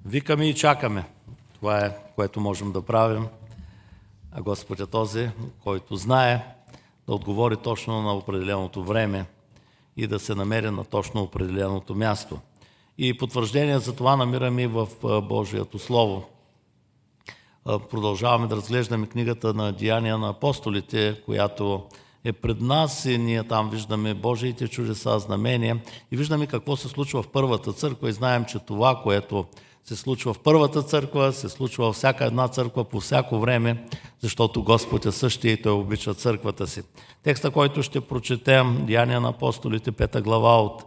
Викаме и чакаме. Това е, което можем да правим. А Господ е този, който знае да отговори точно на определеното време и да се намери на точно определеното място. И потвърждение за това намираме и в Божието Слово. Продължаваме да разглеждаме книгата на Деяния на апостолите, която е пред нас и ние там виждаме Божиите чудеса, знамения и виждаме какво се случва в първата църква и знаем, че това, което се случва в първата църква, се случва във всяка една църква по всяко време, защото Господ е същия и Той обича църквата си. Текста, който ще прочетем, Деяния на апостолите, 5 глава от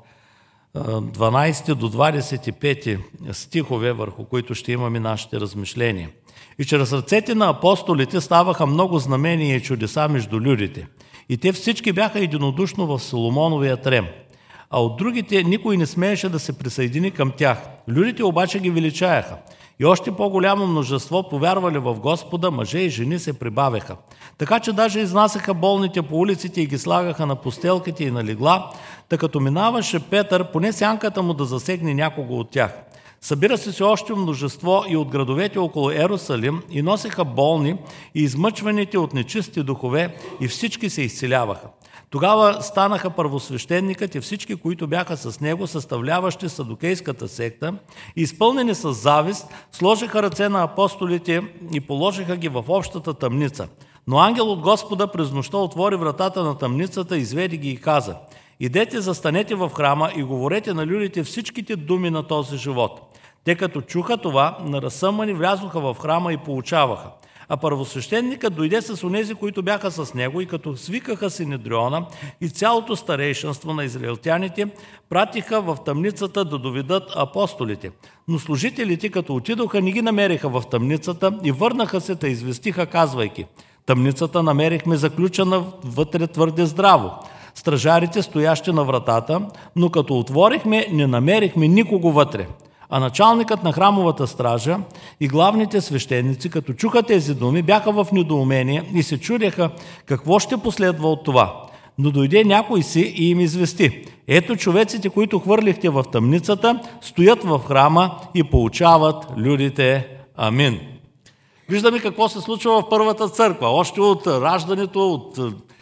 12 до 25 стихове, върху които ще имаме нашите размишления. И чрез ръцете на апостолите ставаха много знамения и чудеса между людите. И те всички бяха единодушно в Соломоновия трем. А от другите никой не смееше да се присъедини към тях. Людите обаче ги величаяха. И още по-голямо множество повярвали в Господа, мъже и жени се прибавяха. Така че даже изнасяха болните по улиците и ги слагаха на постелките и на легла, тъй като минаваше Петър, поне сянката му да засегне някого от тях. Събира се още множество и от градовете около Ерусалим и носеха болни и измъчваните от нечисти духове и всички се изцеляваха. Тогава станаха първосвещеникът и всички, които бяха с него, съставляващи садукейската секта, и изпълнени с завист, сложиха ръце на апостолите и положиха ги в общата тъмница. Но ангел от Господа през нощта отвори вратата на тъмницата, изведе ги и каза: идете, застанете в храма и говорете на людите всичките думи на този живот. Те като чуха това, наразсъмани влязоха в храма и поучаваха. А първосвещеникът дойде с онези, които бяха с него, и като свикаха Синедриона и цялото старейшинство на израелтяните, пратиха в тъмницата да доведат апостолите. Но служителите, като отидоха, не ги намериха в тъмницата и върнаха се, да известиха, казвайки: тъмницата намерихме заключена вътре твърде здраво. Стражарите стоящи на вратата, но като отворихме, не намерихме никого вътре. А началникът на храмовата стража и главните свещеници, като чуха тези думи, бяха в недоумение и се чудеха какво ще последва от това. Но дойде някой си и им извести: ето, човеците, които хвърлихте в тъмницата, стоят в храма и поучават людите. Амин. Виждаме какво се случва в първата църква. Още от раждането, от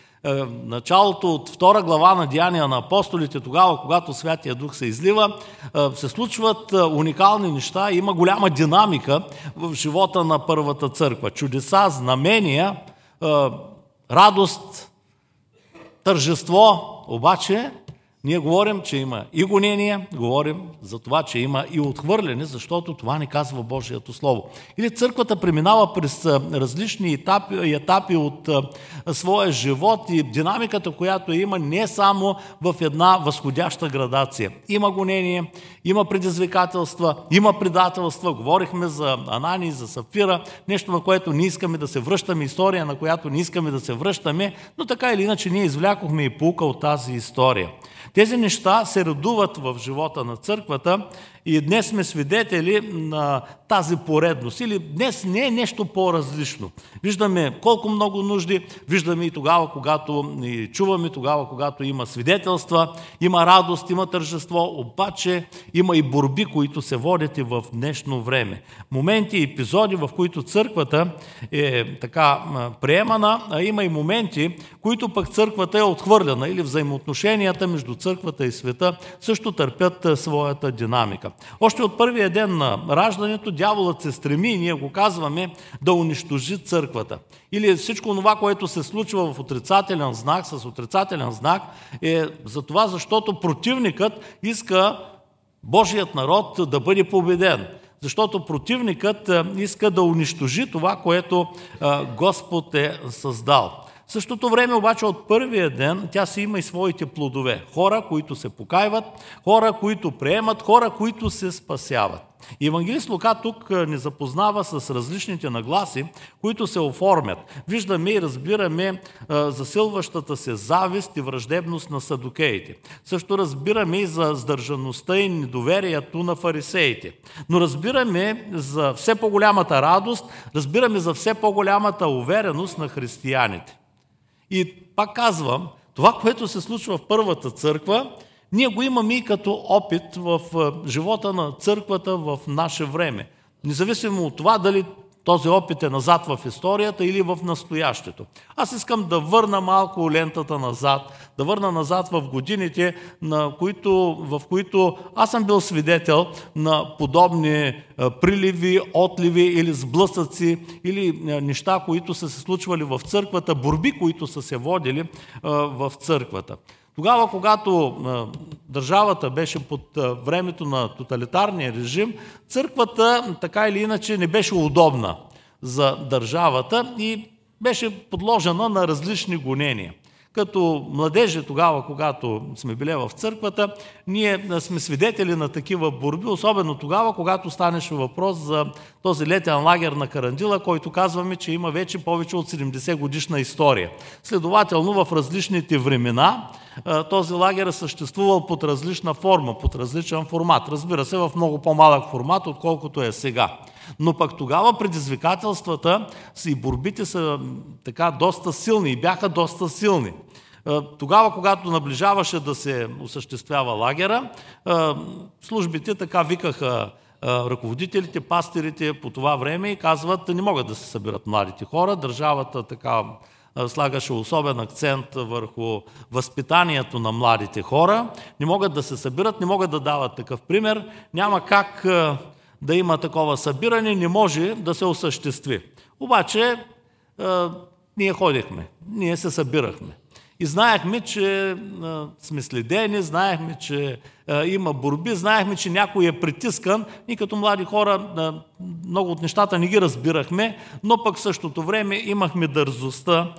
началото, от 2 глава на Деяния на апостолите, тогава, когато Святия Дух се излива, се случват уникални неща, има голяма динамика в живота на първата църква. Чудеса, знамения, радост, тържество, обаче ние говорим, че има и гонения, говорим за това, че има и отхвърляне, защото това ни казва Божието Слово. Или църквата преминава през различни етапи от своя живот и динамиката, която има, не само в една възходяща градация. Има гонение, има предизвикателства, има предателства. Говорихме за Анани, за Сапфира, нещо, на което не искаме да се връщаме, история, на която не искаме да се връщаме, но така или иначе ние извлякохме и поука от тази история. Тези неща се редуват в живота на църквата и днес сме свидетели на тази поредност. Или днес не е нещо по-различно. Виждаме колко много нужди, виждаме и тогава, когато и чуваме, тогава, когато има свидетелства, има радост, има тържество, обаче има и борби, които се водят и в днешно време. Моменти и епизоди, в които църквата е така приемана, а има и моменти, които пък църквата е отхвърлена, или взаимоотношенията между църквата и света също търпят своята динамика. Още от първия ден на раждането дяволът се стреми, и ние го казваме, да унищожи църквата. Или всичко това, което се случва в отрицателен знак, с отрицателен знак, е за това, защото противникът иска Божият народ да бъде победен. Защото противникът иска да унищожи това, което Господ е създал. В същото време обаче от първия ден тя си има и своите плодове. Хора, които се покайват, хора, които приемат, хора, които се спасяват. Евангелист Лука тук ни запознава с различните нагласи, които се оформят. Виждаме и разбираме засилващата се завист и враждебност на садукеите. Също разбираме и за сдържаността и недоверието на фарисеите. Но разбираме за все по-голямата радост, разбираме за все по-голямата увереност на християните. И пак казвам, това, което се случва в първата църква, Ние го имаме и като опит в живота на църквата в наше време. Независимо от това дали този опит е назад в историята или в настоящето. Аз искам да върна малко лентата назад, да върна назад в годините, в които аз съм бил свидетел на подобни приливи, отливи или сблъсъци, или неща, които са се случвали в църквата, борби, които са се водили в църквата. Тогава, когато държавата беше под времето на тоталитарния режим, църквата така или иначе не беше удобна за държавата и беше подложена на различни гонения. Като младежи тогава, когато сме били в църквата, ние сме свидетели на такива борби, особено тогава, когато станеше въпрос за този летен лагер на Карандила, който казваме, че има вече повече от 70 годишна история. Следователно, в различните времена този лагер е съществувал под различна форма, под различен формат. Разбира се, в много по-малък формат, отколкото е сега. Но пък тогава предизвикателствата и борбите са така доста силни и бяха доста силни. Тогава, когато наближаваше да се осъществява лагера, службите така викаха ръководителите, пастирите по това време и казват, не могат да се събират младите хора. Държавата така слагаше особен акцент върху възпитанието на младите хора. Не могат да се събират, не могат да дават такъв пример. Няма как да има такова събиране, не може да се осъществи. Обаче ние ходихме, ние се събирахме. И знаехме, че сме следени, знаехме, че има борби, знаехме, че някой е притискан и като млади хора много от нещата не ги разбирахме, но пък в същото време имахме дързостта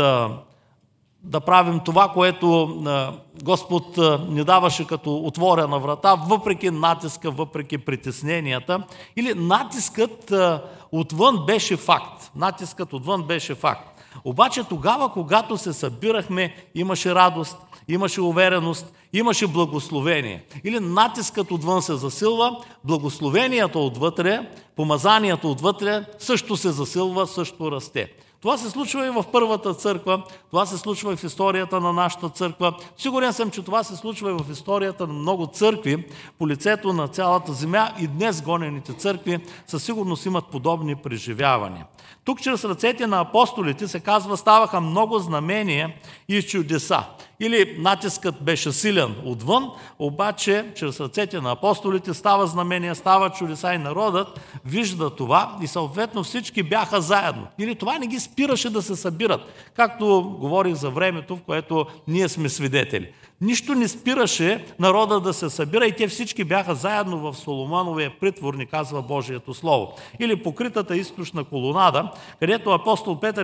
да правим това, което Господ ни даваше като отворена врата, въпреки натиска, въпреки притесненията. Или натискът отвън беше факт. Натискът отвън беше факт. Обаче тогава, когато се събирахме, имаше радост, имаше увереност, имаше благословение. Или натискът отвън се засилва, благословението отвътре, помазанието отвътре също се засилва, също расте. Това се случва и в първата църква, това се случва и в историята на нашата църква. Сигурен съм, че това се случва и в историята на много църкви по лицето на цялата земя и днес гонените църкви със сигурност имат подобни преживявания. Тук чрез ръцете на апостолите се казва, ставаха много знамения и чудеса. Или натискът беше силен отвън, обаче чрез ръцете на апостолите става знамение, става чудеса и народът вижда това и съответно всички бяха заедно. Или това не ги спираше да се събират, както говорих за времето, в което ние сме свидетели. Нищо не спираше народа да се събира и те всички бяха заедно в Соломоновия притвор, ни казва Божието Слово. Или покритата източна колонада, където апостол Петър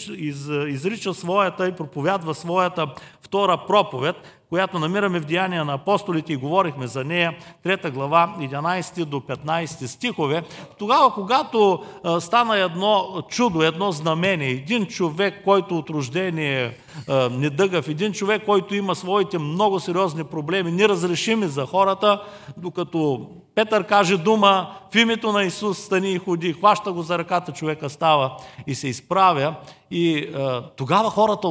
изрича своята и проповядва своята втора проповед, която намираме в Деяния на апостолите и говорихме за нея, 3 глава, 11 до 15 стихове. Тогава, когато стана едно чудо, едно знамение, един човек, който от рождение е недъгав, един човек, който има своите много сериозни проблеми, неразрешими за хората, докато Петър каже дума, в името на Исус стани и ходи, хваща го за ръката, човека става и се изправя. И тогава хората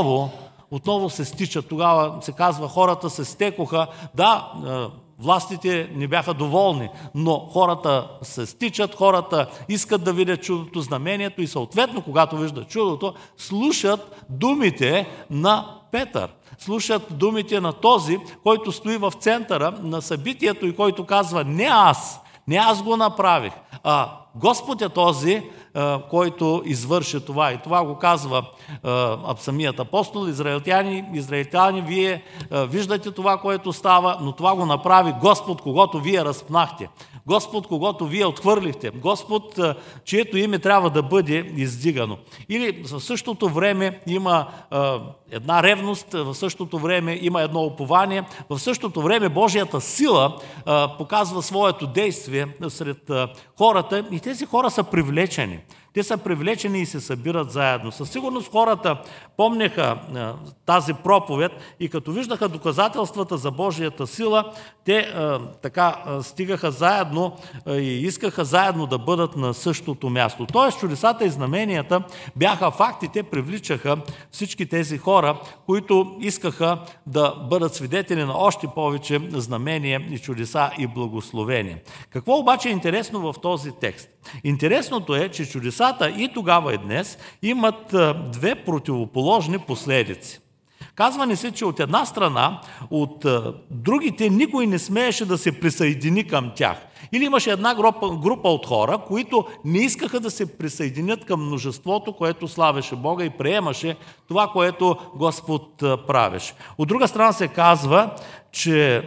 отново се стичат. Тогава се казва, хората се стекоха. Да, властите не бяха доволни, но хората се стичат, хората искат да видят чудото, знамението и съответно, когато виждат чудото, слушат думите на Петър. Слушат думите на този, който стои в центъра на събитието и който казва, не аз го направих, а Господ е този, който извърши това. И това го казва самият апостол. Израелтяни, вие виждате това, което става, но това го направи Господ, когото вие разпнахте. Господ, когото вие отхвърлихте. Господ, чието име трябва да бъде издигано. Или в същото време има една ревност, в същото време има едно упование, в същото време Божията сила показва своето действие сред хората и тези хора са привлечени. Те са привлечени и се събират заедно. Със сигурност хората помняха тази проповед и като виждаха доказателствата за Божията сила, те стигаха заедно и искаха заедно да бъдат на същото място. Тоест чудесата и знаменията бяха факти, те привличаха всички тези хора, които искаха да бъдат свидетели на още повече знамения и чудеса и благословения. Какво обаче е интересно в този текст? Интересното е, че чудесата и тогава и днес имат две противоположни последици. Казва ни се, че от една страна, от другите никой не смееше да се присъедини към тях. Или имаше една група от хора, които не искаха да се присъединят към множеството, което славеше Бога и приемаше това, което Господ правеше. От друга страна се казва, че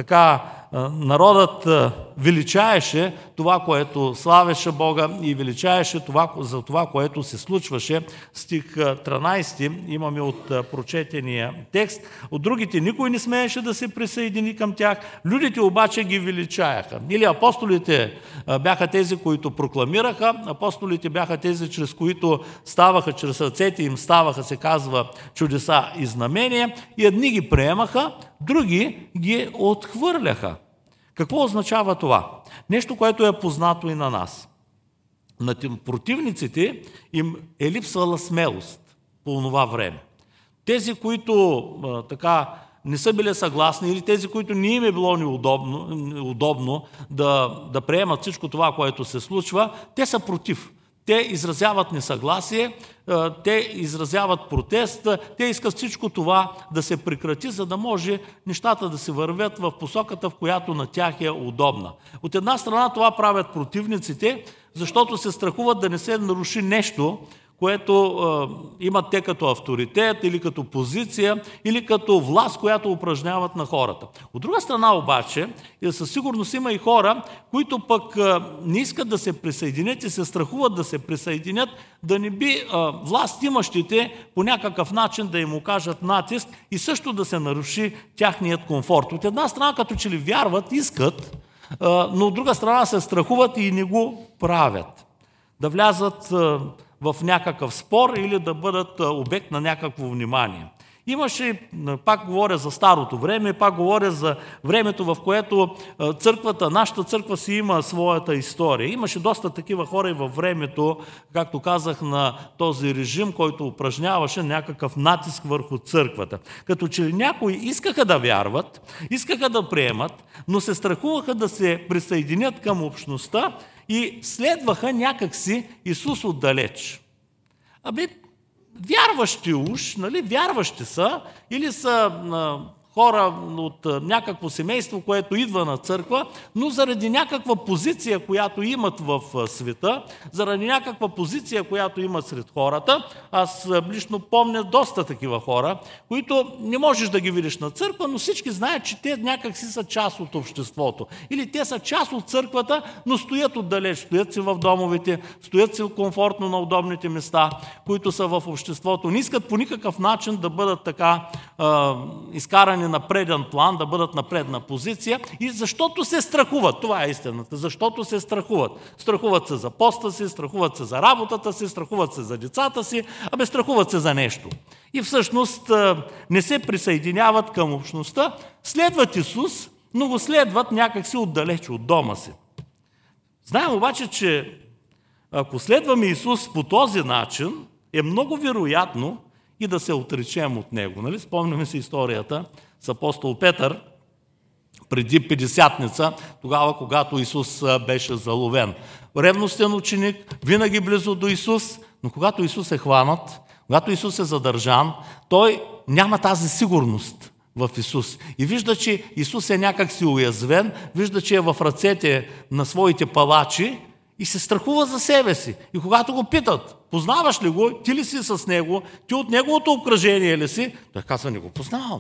народът величаеше това, което славеше Бога и величаеше за това, което се случваше. Стих 13 имаме от прочетения текст. От другите никой не смееше да се присъедини към тях, людите обаче ги величаяха. Или апостолите бяха тези, които прокламираха, апостолите бяха тези, чрез които ставаха, чрез ръцете им ставаха, се казва, чудеса и знамения, и едни ги приемаха, други ги отхвърляха. Какво означава това? Нещо, което е познато и на нас. На противниците им е липсвала смелост по това време. Тези, които не са били съгласни, или тези, които не им е било удобно да приемат всичко това, което се случва, те са против. Те изразяват несъгласие, те изразяват протест, те искат всичко това да се прекрати, за да може нещата да се вървят в посоката, в която на тях е удобна. От една страна това правят противниците, защото се страхуват да не се наруши нещо, което имат те като авторитет или като позиция, или като власт, която упражняват на хората. От друга страна обаче, със сигурност има и хора, които пък не искат да се присъединят и се страхуват да се присъединят, да не би власт имащите по някакъв начин да им окажат натиск и също да се наруши тяхният комфорт. От една страна като че ли вярват, искат, но от друга страна се страхуват и не го правят. Да влязат в някакъв спор или да бъдат обект на някакво внимание. Имаше, пак говоря за старото време, пак говоря за времето, в което нашата църква си има своята история. Имаше доста такива хора и във времето, както казах, на този режим, който упражняваше някакъв натиск върху църквата. Като че някои искаха да вярват, искаха да приемат, но се страхуваха да се присъединят към общността и следваха някакси Исус отдалеч. Вярващи уж, вярващи са, или са хора от някакво семейство, което идва на църква, но заради някаква позиция, която имат в света, заради някаква позиция, която имат сред хората, аз лично помня доста такива хора, които не можеш да ги видиш на църква, но всички знаят, че те някакси са част от обществото. Или те са част от църквата, но стоят отдалеч, стоят си в домовете, стоят си комфортно на удобните места, които са в обществото. Не искат по никакъв начин да бъдат така изкарани на преден план, да бъдат на предна позиция, и защото се страхуват. Това е истината. Защото се страхуват. Страхуват се за поста си, страхуват се за работата си, страхуват се за децата си, страхуват се за нещо. И всъщност не се присъединяват към общността, следват Исус, но го следват някакси отдалеч от дома си. Знаем обаче, че ако следваме Исус по този начин, е много вероятно и да се отречем от Него. Спомняме си историята с апостол Петър преди Петдесятница, тогава, когато Исус беше заловен. Ревностен ученик, винаги близо до Исус, но когато Исус е хванат, когато Исус е задържан, той няма тази сигурност в Исус. И вижда, че Исус е някак си уязвен, вижда, че е в ръцете на своите палачи и се страхува за себе си. И когато го питат, познаваш ли го, ти ли си с него, ти от неговото обкръжение ли си, той казва, не го познавам.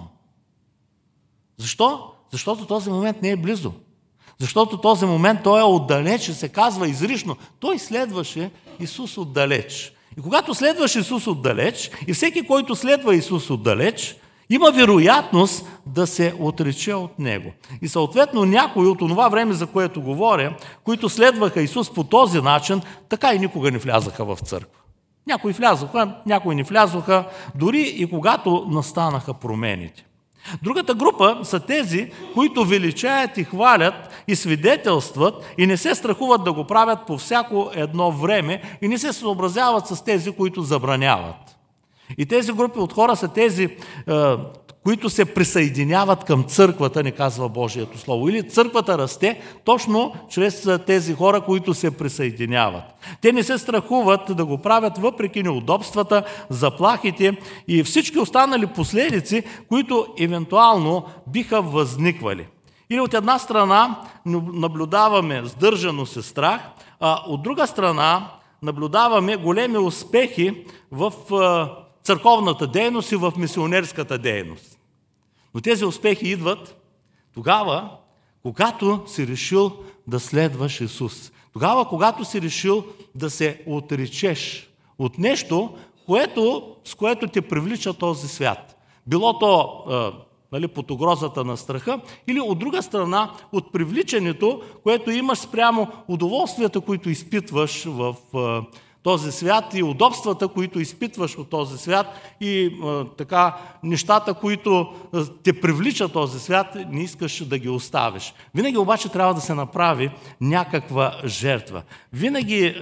Защо? Защото този момент не е близо. Защото този момент той е отдалеч, се казва изрично. Той следваше Исус отдалеч. И когато следваш Исус отдалеч, и всеки, който следва Исус отдалеч, има вероятност да се отрече от него. И съответно някои от това време, за което говоря, които следваха Исус по този начин, така и никога не влязаха в църква. Някои влязоха, някои не влязоха, дори и когато настанаха промените. Другата група са тези, които величаят и хвалят и свидетелстват и не се страхуват да го правят по всяко едно време и не се съобразяват с тези, които забраняват. И тези групи от хора са тези, които се присъединяват към църквата, ни казва Божието Слово. Или църквата расте точно чрез тези хора, които се присъединяват. Те не се страхуват да го правят въпреки неудобствата, заплахите и всички останали последици, които евентуално биха възниквали. Или от една страна наблюдаваме сдържаност и страх, а от друга страна наблюдаваме големи успехи в църковната дейност и в мисионерската дейност. Но тези успехи идват тогава, когато си решил да следваш Исус. Тогава, когато си решил да се отречеш от нещо, с което те привлича този свят. Било то под угрозата на страха, или от друга страна от привличането, което имаш спрямо удоволствията, които изпитваш в този свят и удобствата, които изпитваш от този свят и нещата, които те привличат този свят, не искаш да ги оставиш. Винаги обаче трябва да се направи някаква жертва. Винаги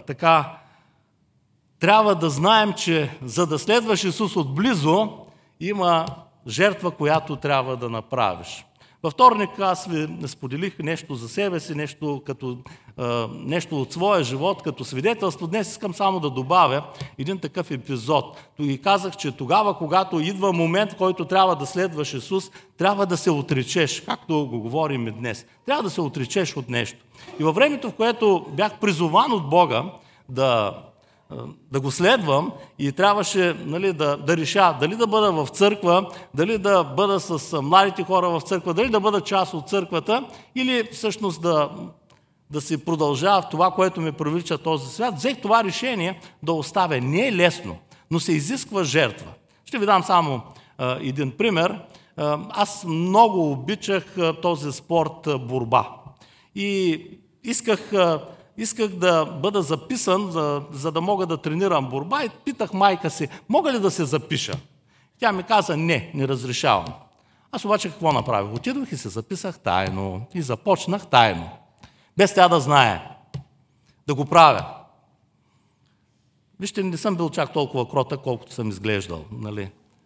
трябва да знаем, че за да следваш Исус отблизо, има жертва, която трябва да направиш. Във вторник аз ви споделих нещо за себе си, нещо от своя живот, като свидетелство. Днес искам само да добавя един такъв епизод. И казах, че тогава, когато идва момент, в който трябва да следваш Исус, трябва да се отречеш, както го говорим и днес. Трябва да се отречеш от нещо. И във времето, в което бях призован от Бога да го следвам и трябваше да реша дали да бъда в църква, дали да бъда с младите хора в църква, дали да бъда част от църквата или всъщност да си продължава в това, което ме привлича този свят, взех това решение да оставя. Не е лесно, но се изисква жертва. Ще ви дам само един пример. Аз много обичах този спорт борба и исках да бъда записан, за да мога да тренирам борба и питах майка си, мога ли да се запиша? Тя ми каза, не разрешавам. Аз обаче какво направих? Отидох и се записах тайно и започнах тайно. Без тя да знае. Да го правя. Вижте, не съм бил чак толкова кротък, колкото съм изглеждал. Нали?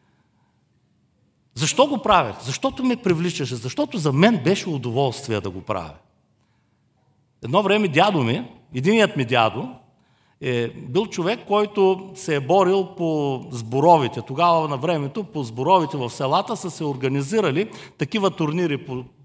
Защо го правех? Защото ме привличаше. Защото за мен беше удоволствие да го правя. Едно време дядо ми, единият ми дядо, е бил човек, който се е борил по сборовите. Тогава на времето по сборовите в селата са се организирали такива турнири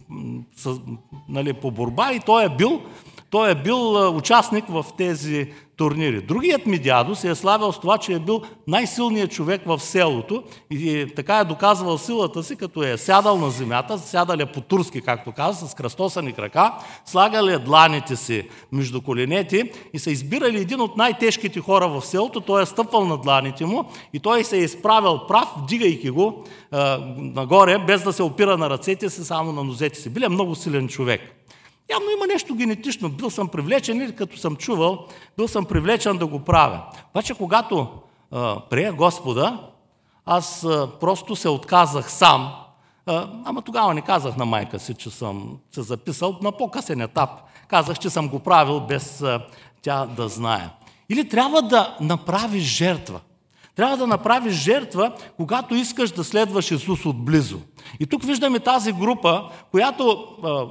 по борба и той е бил участник в тези турнири. Другият ми дядо се е славил с това, че е бил най-силният човек в селото и така е доказвал силата си, като е сядал на земята, сядал е по-турски, както казва, с кръстосани крака, слагал е дланите си между коленете и са избирали един от най-тежките хора в селото, той е стъпвал на дланите му и той се е изправил прав, вдигайки го нагоре, без да се опира на ръцете си, само на нозете си. Бил е много силен човек. Явно има нещо генетично. Бил съм привлечен или като съм чувал, бил съм привлечен да го правя. Обаче, когато приех Господа, аз просто се отказах сам. Ама тогава не казах на майка си, че съм се записал. На по-късен етап казах, че съм го правил без тя да знае. Или трябва да направиш жертва. Трябва да направиш жертва, когато искаш да следваш Исус отблизо. И тук виждаме тази група, която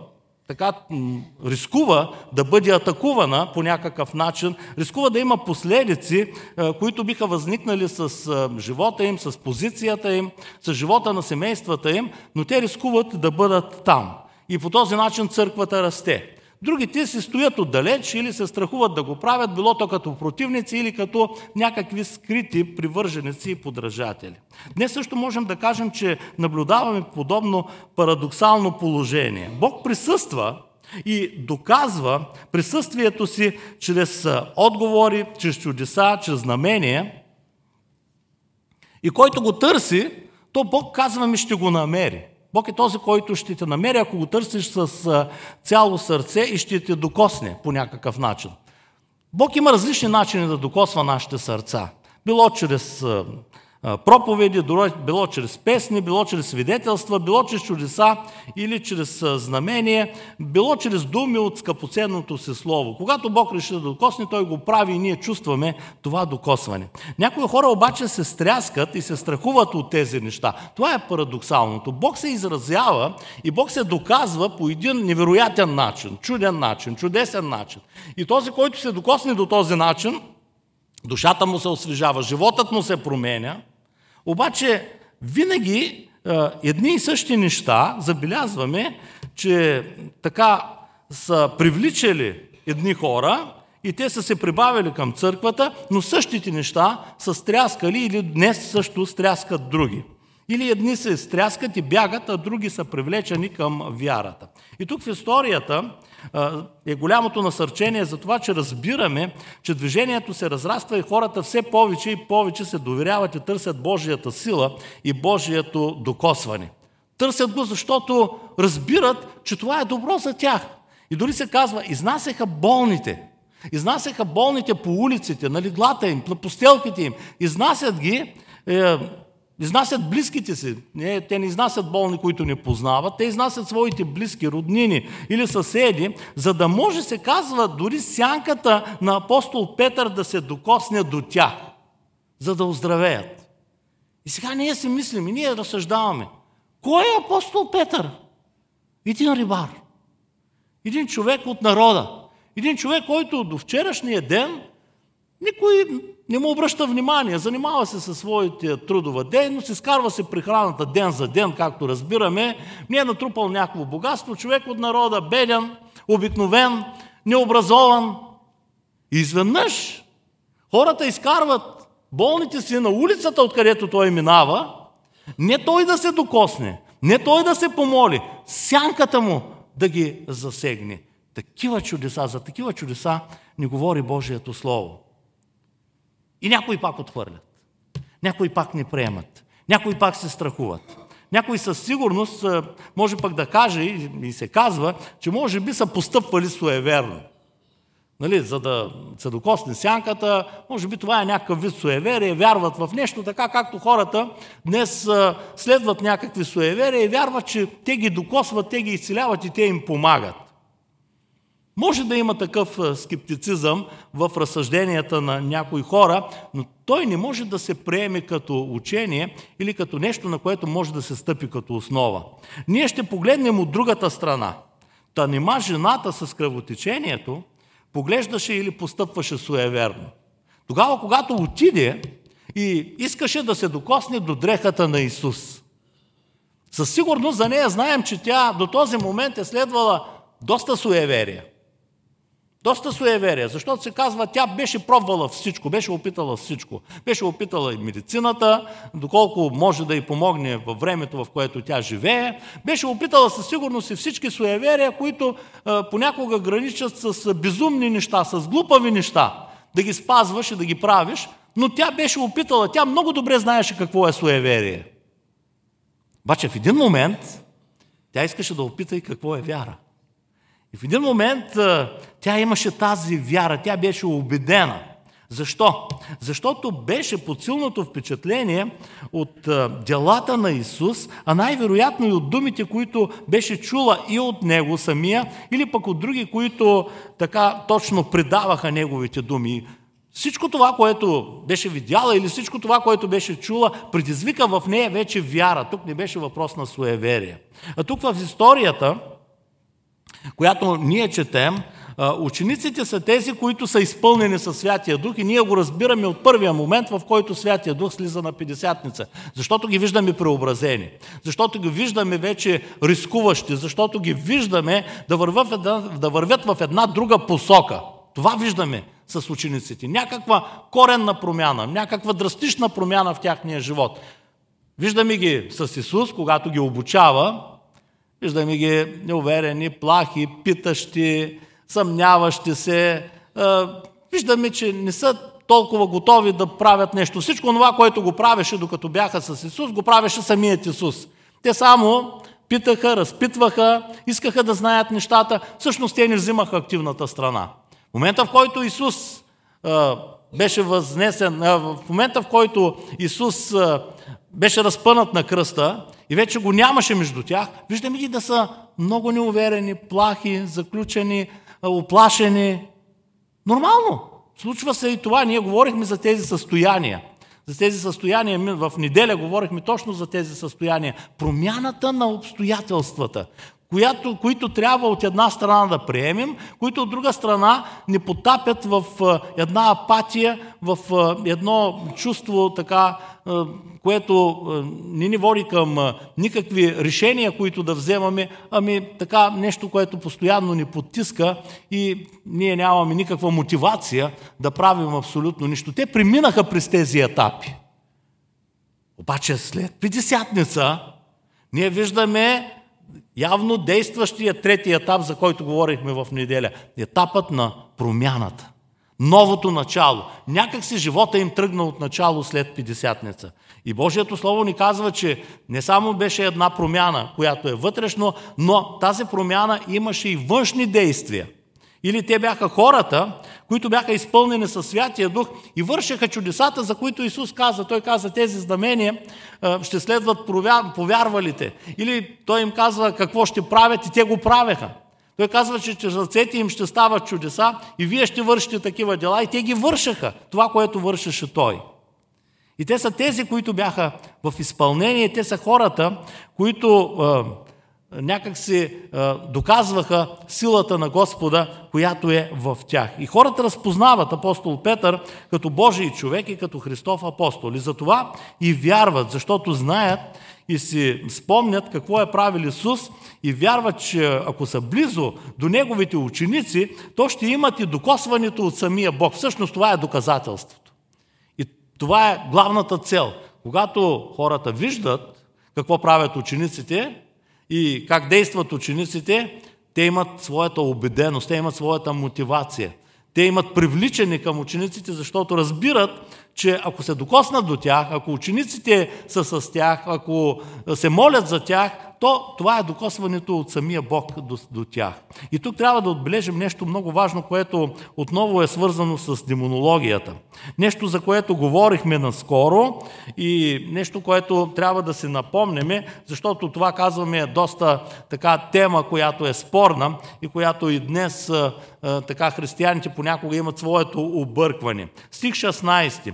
рискува да бъде атакувана по някакъв начин, рискува да има последици, които биха възникнали с живота им, с позицията им, с живота на семействата им, но те рискуват да бъдат там. И по този начин църквата расте. Другите си стоят отдалеч или се страхуват да го правят, било то като противници или като някакви скрити привърженици и подражатели. Днес също можем да кажем, че наблюдаваме подобно парадоксално положение. Бог присъства и доказва присъствието си чрез отговори, чрез чудеса, чрез знамения. И който го търси, то Бог, казваме, ще го намери. Бог е този, който ще те намери, ако го търсиш с цяло сърце и ще те докосне по някакъв начин. Бог има различни начини да докосва нашите сърца. Било чрез проповеди, било чрез песни, било чрез свидетелства, било чрез чудеса или чрез знамение, било чрез думи от скъпоценното си слово. Когато Бог реши да докосне, Той го прави и ние чувстваме това докосване. Някои хора обаче се стряскат и се страхуват от тези неща. Това е парадоксалното. Бог се изразява и Бог се доказва по един невероятен начин, чуден начин, чудесен начин. И този, който се докосне до този начин, душата му се освежава, животът му се променя, обаче винаги едни и същи неща забелязваме, че така са привличали едни хора и те са се прибавили към църквата, но същите неща са стряскали или днес също стряскат други. Или едни се стряскат и бягат, а други са привлечени към вярата. И тук в историята е голямото насърчение за това, че разбираме, че движението се разраства и хората все повече и повече се доверяват и търсят Божията сила и Божието докосване. Търсят го, защото разбират, че това е добро за тях. И дори се казва, изнасяха болните. Изнасяха болните по улиците, на леглата им, на постелките им. Изнасят ги, изнасят близките си. Те не изнасят болни, които не познават. Те изнасят своите близки, роднини или съседи, за да може, се казва, дори сянката на апостол Петър да се докосне до тях, за да оздравеят. И сега ние си мислим и ние разсъждаваме. Кой е апостол Петър? Един рибар. Един човек от народа. Един човек, който до вчерашния ден никой не му обръща внимание, занимава се със своите трудова дейност, изкарва се прехраната ден за ден, както разбираме, не е натрупал някакво богатство, човек от народа, беден, обикновен, необразован. И изведнъж хората изкарват болните си на улицата, откъдето той минава, не той да се докосне, не той да се помоли, сянката му да ги засегне. Такива чудеса, за такива чудеса ни говори Божието Слово. И някои пак отхвърлят. Някои пак не приемат. Някои пак се страхуват. Някои със сигурност може пък да каже и се казва, че може би са постъпвали суеверно. Нали, за да се докосне сянката, може би това е някакъв вид суеверие, вярват в нещо, така както хората днес следват някакви суеверия и вярват, че те ги докосват, те ги изцеляват и те им помагат. Може да има такъв скептицизъм в разсъжденията на някои хора, но той не може да се приеме като учение или като нещо, на което може да се стъпи като основа. Ние ще погледнем от другата страна. Та нима жената с кръвотечението поглеждаше или постъпваше суеверно. Тогава, когато отиде и искаше да се докосне до дрехата на Исус. Със сигурност за нея знаем, че тя до този момент е следвала доста суеверия. Доста суеверия, защото се казва, тя беше пробвала всичко, беше опитала всичко. Беше опитала и медицината, доколко може да й помогне във времето, в което тя живее. Беше опитала със сигурност и всички суеверия, които понякога граничат с безумни неща, с глупави неща, да ги спазваш и да ги правиш, но тя беше опитала, тя много добре знаеше какво е суеверие. Обаче в един момент тя искаше да опита и какво е вяра. И в един момент тя имаше тази вяра, тя беше убедена. Защо? Защото беше под силното впечатление от делата на Исус, а най-вероятно и от думите, които беше чула и от Него самия, или пък от други, които така точно предаваха Неговите думи. Всичко това, което беше видяла или всичко това, което беше чула, предизвика в нея вече вяра. Тук не беше въпрос на суеверие. А тук в историята, която ние четем, учениците са тези, които са изпълнени със Святия Дух и ние го разбираме от първия момент, в който Святия Дух слиза на Петдесятница. Защото ги виждаме преобразени, защото ги виждаме вече рискуващи, защото ги виждаме да вървят в една друга посока. Това виждаме с учениците. Някаква коренна промяна, някаква драстична промяна в тяхния живот. Виждаме ги с Исус, когато ги обучава, виждаме ги неуверени, плахи, питащи, съмняващи се. Виждаме, че не са толкова готови да правят нещо. Всичко това, което го правеше, докато бяха с Исус, го правеше самият Исус. Те само питаха, разпитваха, искаха да знаят нещата. Всъщност те не взимаха активната страна. В момента, в който Исус беше възнесен, в момента, в който Исус беше разпънат на кръста и вече го нямаше между тях, виждаме ги да са много неуверени, плахи, заключени, уплашени. Нормално. Случва се и това. Ние говорихме за тези състояния. За тези състояния в неделя говорихме точно за тези състояния. Промяната на обстоятелствата, които трябва от една страна да приемем, които от друга страна ни потапят в една апатия, в едно чувство така, което не ни води към никакви решения, които да вземаме, ами така нещо, което постоянно ни потиска и ние нямаме никаква мотивация да правим абсолютно нищо. Те преминаха през тези етапи. Обаче след Петдесятница ние виждаме явно действащия трети етап, за който говорихме в неделя. Етапът на промяната. Новото начало. Някак си живота им тръгна от начало след Петдесятница. И Божието Слово ни казва, че не само беше една промяна, която е вътрешно, но тази промяна имаше и външни действия. Или те бяха хората, които бяха изпълнени със Святия Дух и вършеха чудесата, за които Исус каза. Той каза, тези знамения ще следват повярвалите. Или той им казва какво ще правят и те го правеха. Той казва, че чрез ръцете им ще стават чудеса и вие ще вършите такива дела. И те ги вършаха, това, което вършеше той. И те са тези, които бяха в изпълнение. Те са хората, които някак си доказваха силата на Господа, която е в тях. И хората разпознават апостол Петър като Божий човек и като Христов апостол. И затова и вярват, защото знаят и си спомнят какво е правил Исус и вярват, че ако са близо до неговите ученици, то ще имат и докосването от самия Бог. Всъщност това е доказателството. И това е главната цел. Когато хората виждат какво правят учениците и как действат учениците, те имат своята убеденост, те имат своята мотивация. Те имат привличане към учениците, защото разбират, че ако се докоснат до тях, ако учениците са с тях, ако се молят за тях, то това е докосването от самия Бог до тях. И тук трябва да отбележим нещо много важно, което отново е свързано с демонологията. Нещо, за което говорихме наскоро и нещо, което трябва да си напомнеме, защото това, казваме, е доста така тема, която е спорна и която и днес така християните понякога имат своето объркване. Стих 16.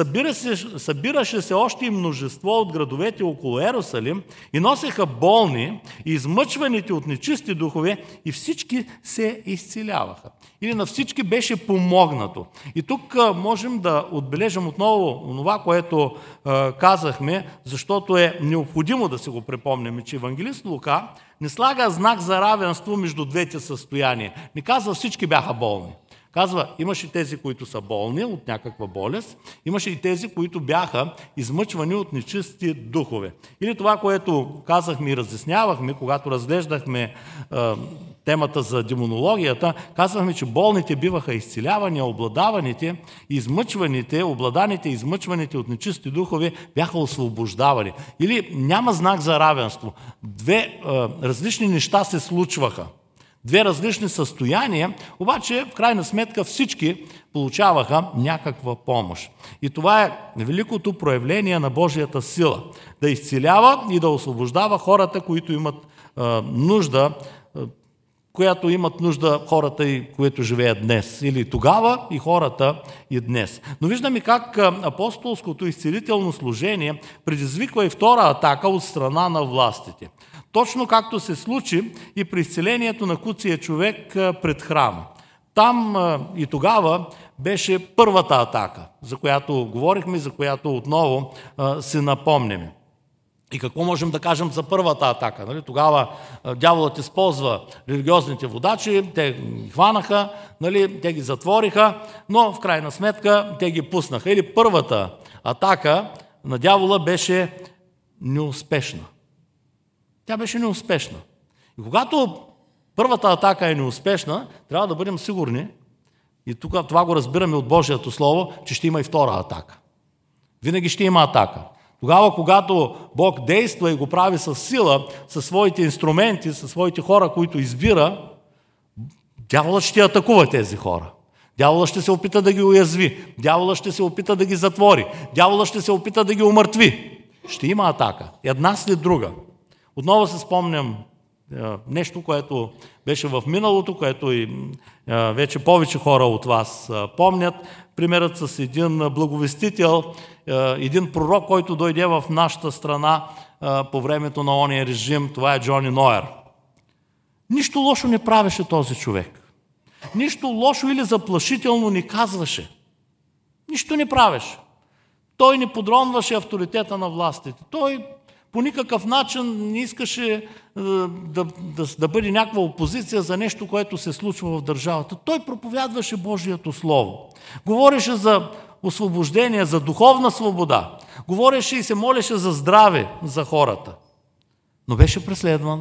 Събираше се още и множество от градовете около Йерусалим и носеха болни и измъчваните от нечисти духове и всички се изцеляваха. Или на всички беше помогнато. И тук можем да отбележим отново това, което казахме, защото е необходимо да си го припомним, че евангелист Лука не слага знак за равенство между двете състояния. Не казва всички бяха болни. Казва, имаше тези, които са болни от някаква болест, имаше и тези, които бяха измъчвани от нечисти духове. Или това, което казахме и разяснявахме, когато разглеждахме темата за демонологията, казвахме, че болните биваха изцелявани, обладаваните, измъчваните, обладаните и измъчваните от нечисти духове бяха освобождавани. Или няма знак за равенство. Две различни неща се случваха. Две различни състояния, обаче в крайна сметка всички получаваха някаква помощ. И това е великото проявление на Божията сила. Да изцелява и да освобождава хората, които имат нужда, която имат нужда хората, и които живеят днес. Или тогава и хората и днес. Но виждаме как апостолското изцелително служение предизвиква и втора атака от страна на властите. Точно както се случи и при изцелението на куция човек пред храма. Там и тогава беше първата атака, за която говорихме, за която отново се напомняме. И какво можем да кажем за първата атака? Нали? Тогава дяволът използва религиозните водачи, те ги хванаха, нали? Те ги затвориха, но в крайна сметка те ги пуснаха. Или първата атака на дявола беше неуспешна. Тя беше неуспешна. И когато първата атака е неуспешна, трябва да бъдем сигурни, И тук това го разбираме от Божието Слово, че ще има и втора атака. Винаги ще има атака. Тогава, когато Бог действа и го прави със сила, със своите инструменти, със своите хора, които избира, дяволът ще атакува тези хора. Дяволът ще се опита да ги уязви. Дяволът ще се опита да ги затвори. Дяволът ще се опита да ги умъртви. Ще има атака. Една след друга. Отново се спомням нещо, което беше в миналото, което и вече повече хора от вас помнят. Примерът с един благовестител, един пророк, който дойде в нашата страна по времето на ония режим. Това е Джони Нойер. Нищо лошо не правеше този човек. Нищо лошо или заплашително не казваше. Нищо не правеше. Той не подронваше авторитета на властите. Той по никакъв начин не искаше да бъде някаква опозиция за нещо, което се случва в държавата. Той проповядваше Божието Слово. Говореше за освобождение, за духовна свобода. Говореше и се молеше за здраве за хората. Но беше преследван.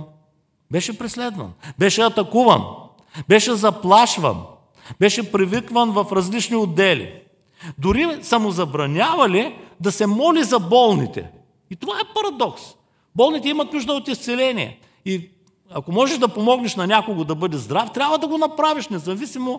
Беше атакуван. Беше заплашван. Беше привикван в различни отдели. Дори са му забранявали да се моли за болните. И това е парадокс. Болните имат нужда от изцеление. И ако можеш да помогнеш на някого да бъде здрав, трябва да го направиш, независимо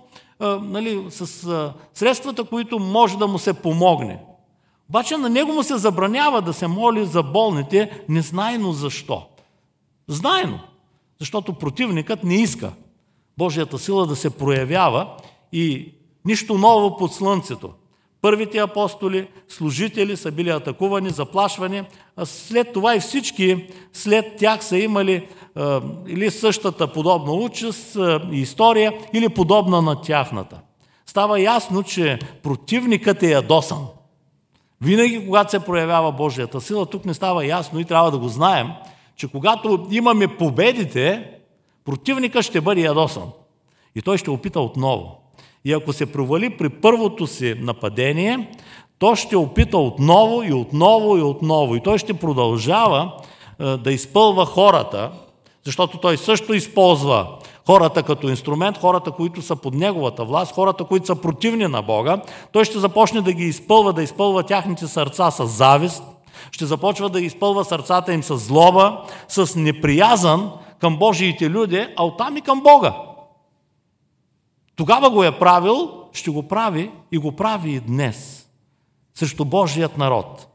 с средствата, които може да му се помогне. Обаче на него му се забранява да се моли за болните, незнайно защо. Знайно, защото противникът не иска Божията сила да се проявява и нищо ново под слънцето. Първите апостоли, служители са били атакувани, заплашвани, а след това и всички след тях са имали или същата подобна участ и история, или подобна на тяхната. Става ясно, че противникът е ядосан. Винаги, когато се проявява Божията сила, тук не става ясно и трябва да го знаем, че когато имаме победите, противникът ще бъде ядосан. И той ще опита отново. И ако се провали при първото си нападение, то ще опита отново и отново и отново. И той ще продължава да изпълва хората, защото той също използва хората като инструмент, хората, които са под неговата власт, хората, които са противни на Бога. Той ще започне да ги изпълва, да изпълва тяхните сърца с завист, ще започва да изпълва сърцата им с злоба, с неприязън към Божиите люди, а оттам и към Бога. Тогава го е правил, ще го прави и го прави и днес срещу Божият народ.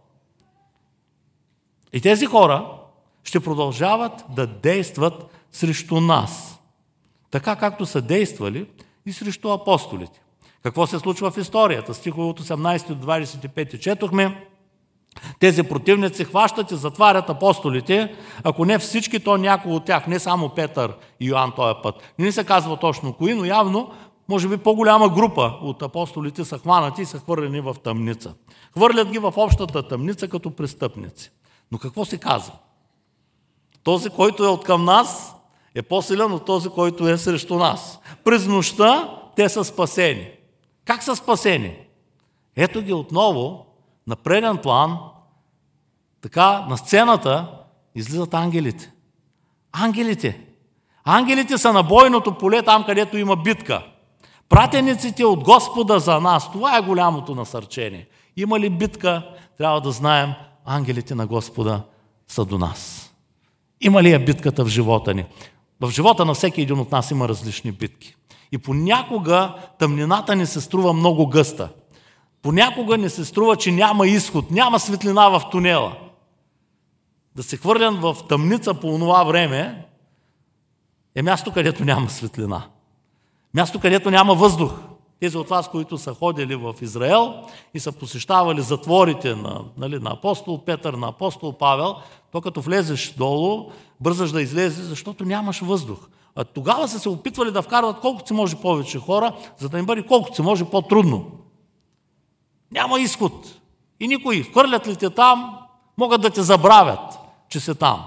И тези хора ще продължават да действат срещу нас, така както са действали и срещу апостолите. Какво се случва в историята? Стихове от 18 до 25 четохме. Тези противници хващат и затварят апостолите, ако не всички, то някои от тях, не само Петър и Йоан този път. Не се казва точно кои, но явно, може би по-голяма група от апостолите са хванати и са хвърлени в тъмница. Хвърлят ги в общата тъмница като престъпници. Но какво се казва? Този, който е откъм нас, е по-силен от този, който е срещу нас. През нощта те са спасени. Как са спасени? Ето ги отново на преден план, така на сцената излизат ангелите. Ангелите са на бойното поле, там където има битка. Пратениците от Господа за нас. Това е голямото насърчение. Има ли битка, трябва да знаем, ангелите на Господа са до нас. Има ли е битката в живота ни? В живота на всеки един от нас има различни битки. И понякога тъмнината ни се струва много гъста. Понякога ни се струва, че няма изход, няма светлина в тунела. Да се хвърлям в тъмница по онова време е място, където няма светлина. Място, където няма въздух. Тези от вас, които са ходили в Израел и са посещавали затворите на апостол Петър, на апостол Павел, то като влезеш долу, бързаш да излезеш, защото нямаш въздух. А тогава са се опитвали да вкарват колкото се може повече хора, за да им бъде колкото се може по-трудно. Няма изход. И никой, хвърлят ли те там, могат да те забравят, че си там.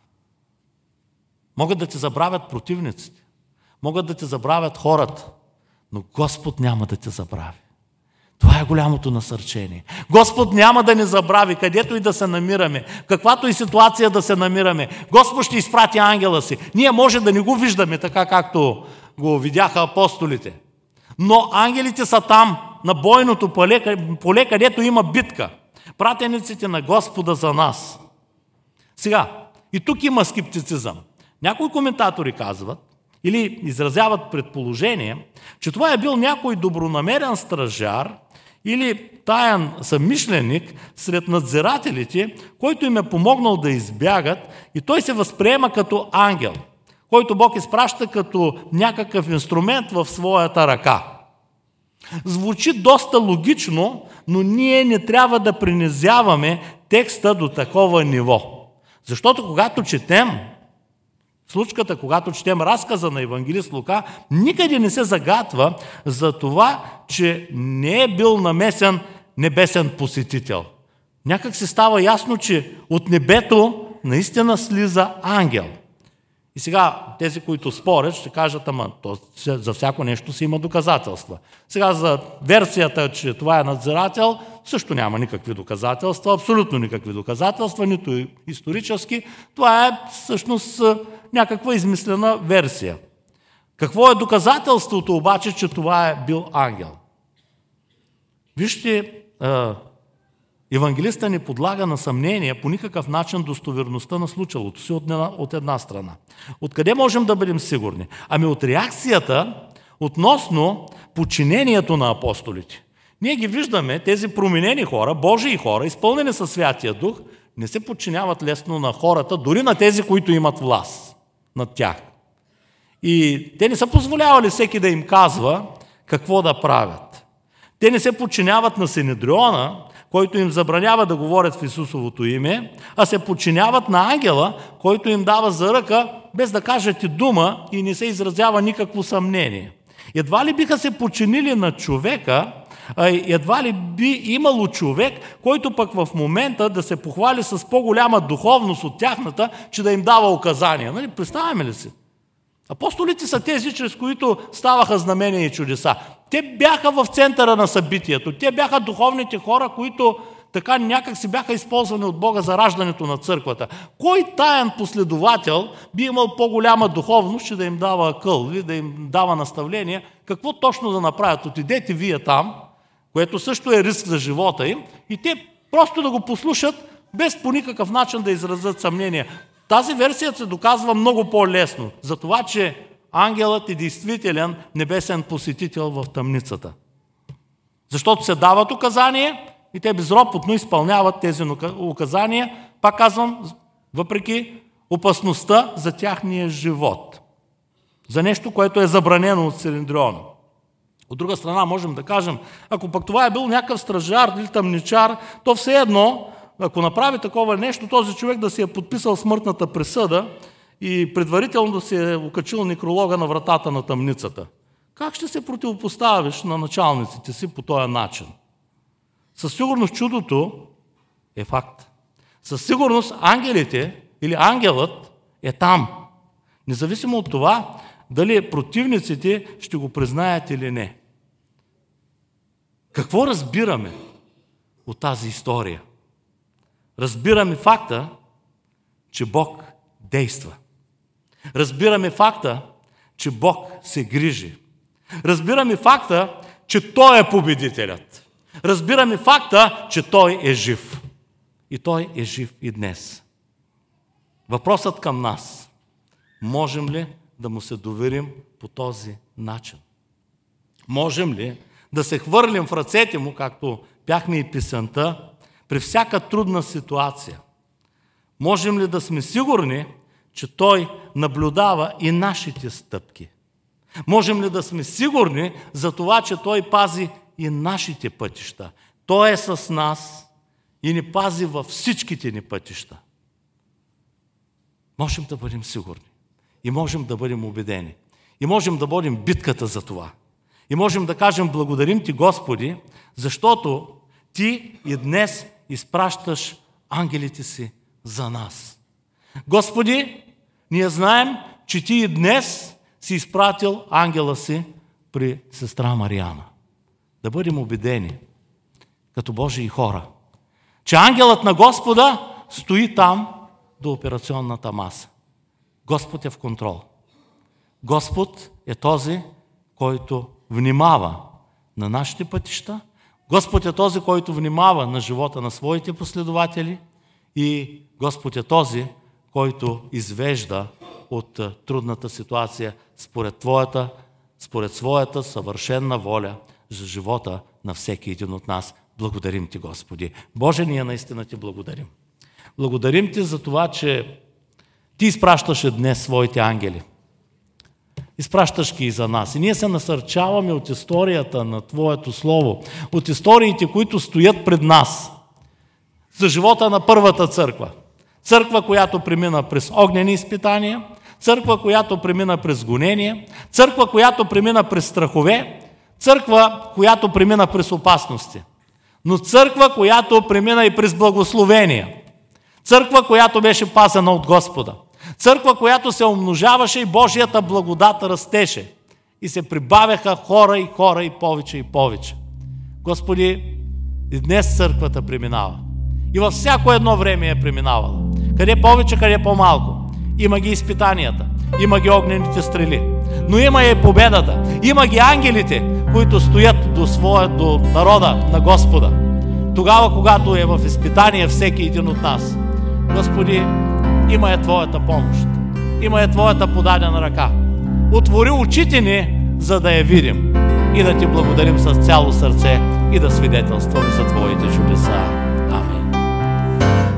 Могат да те забравят противниците. Могат да те забравят хората. Но Господ няма да те забрави. Това е голямото насърчение. Господ няма да ни забрави, където и да се намираме, каквато и ситуация да се намираме. Господ ще изпрати ангела си. Ние може да не го виждаме така, както го видяха апостолите. Но ангелите са там, на бойното поле, където има битка. Пратениците на Господа за нас. Сега, и тук има скептицизъм. Някои коментатори казват, или изразяват предположение, че това е бил някой добронамерен стражар или таен съмишленик сред надзирателите, който им е помогнал да избягат, и той се възприема като ангел, който Бог изпраща като някакъв инструмент в своята ръка. Звучи доста логично, но ние не трябва да принизяваме текста до такова ниво. Защото когато четем случката, когато четем разказа на евангелист Лука, никъде не се загатва за това, че не е бил намесен небесен посетител. Някак се става ясно, че от небето наистина слиза ангел. И сега тези, които спорят, ще кажат, ама за всяко нещо си има доказателства. Сега за версията, че това е надзирател, също няма никакви доказателства, абсолютно никакви доказателства, нито исторически. Това е всъщност някаква измислена версия. Какво е доказателството обаче, че това е бил ангел? Вижте, евангелиста ни подлага на съмнение по никакъв начин достоверността на случилото си от една страна. Откъде можем да бъдем сигурни? Ами от реакцията относно подчинението на апостолите. Ние ги виждаме, тези променени хора, Божии хора, изпълнени със Святия Дух, не се подчиняват лесно на хората, дори на тези, които имат власт над тях. И те не са позволявали всеки да им казва какво да правят. Те не се подчиняват на Синедриона, който им забранява да говорят в Исусовото име, а се подчиняват на ангела, който им дава за ръка, без да кажат и дума и не се изразява никакво съмнение. Едва ли биха се подчинили на човека, едва ли би имало човек, който пък в момента да се похвали с по-голяма духовност от тяхната, че да им дава указания. Нали? Представяме ли си? Апостолите са тези, чрез които ставаха знамения и чудеса. Те бяха в центъра на събитието. Те бяха духовните хора, които така някак си бяха използвани от Бога за раждането на църквата. Кой таен последовател би имал по-голяма духовност, че да им дава акъл или да им дава наставления? Какво точно да направят? Отидете вие там, което също е риск за живота им, и те просто да го послушат, без по никакъв начин да изразят съмнение. Тази версия се доказва много по-лесно, за това, че ангелът е действителен небесен посетител в тъмницата. Защото се дават указания и те безропотно изпълняват тези указания, пак казвам, въпреки опасността за тяхния живот. За нещо, което е забранено от Синедриона. От друга страна можем да кажем, ако пък това е бил някакъв стражар или тъмничар, то все едно, ако направи такова нещо, този човек да си е подписал смъртната присъда и предварително да си е окачил некролога на вратата на тъмницата. Как ще се противопоставиш на началниците си по този начин? Със сигурност чудото е факт. Със сигурност ангелите или ангелът е там. Независимо от това, дали противниците ще го признаят или не. Какво разбираме от тази история? Разбираме факта, че Бог действа. Разбираме факта, че Бог се грижи. Разбираме факта, че Той е победителят. Разбираме факта, че Той е жив. И Той е жив и днес. Въпросът към нас: можем ли да му се доверим по този начин? Можем ли да се хвърлим в ръцете му, както пяхме и песента, при всяка трудна ситуация? Можем ли да сме сигурни, че Той наблюдава и нашите стъпки? Можем ли да сме сигурни за това, че Той пази и нашите пътища? Той е с нас и ни пази във всичките ни пътища. Можем да бъдем сигурни. И можем да бъдем убедени. И можем да водим битката за това. И можем да кажем: благодарим Ти, Господи, защото Ти и днес изпращаш ангелите си за нас. Господи, ние знаем, че Ти и днес си изпратил ангела си при сестра Мариана. Да бъдем убедени, като Божии хора, че ангелът на Господа стои там до операционната маса. Господ е в контрол. Господ е този, който внимава на нашите пътища, Господ е този, който внимава на живота на своите последователи и Господ е този, който извежда от трудната ситуация според своята съвършена воля за живота на всеки един от нас. Благодарим Ти, Господи. Боже, ние наистина Ти благодарим. Благодарим Ти за това, че Ти изпращаше днес своите ангели. Изпращаш ги и за нас. И ние се насърчаваме от историята на Твоето Слово, от историите, които стоят пред нас, за живота на първата църква. Църква, която премина през огнени изпитания, църква, която премина през гонения, църква, която премина през страхове, църква, която премина през опасности. Но църква, която премина и през благословения. Църква, която беше пазена от Господа. Църква, която се умножаваше и Божията благодат растеше. И се прибавяха хора и повече и повече. Господи, и днес църквата преминава. И във всяко едно време е преминавала. Къде повече, къде по-малко. Има ги изпитанията, има ги огнените стрели. Но има и победата. Има ги ангелите, които стоят до народа на Господа. Тогава, когато е в изпитание всеки един от нас. Господи, има е Твоята помощ. Има е Твоята подадена ръка. Отвори очите ни, за да я видим. И да Ти благодарим с цяло сърце и да свидетелстваме за Твоите чудеса.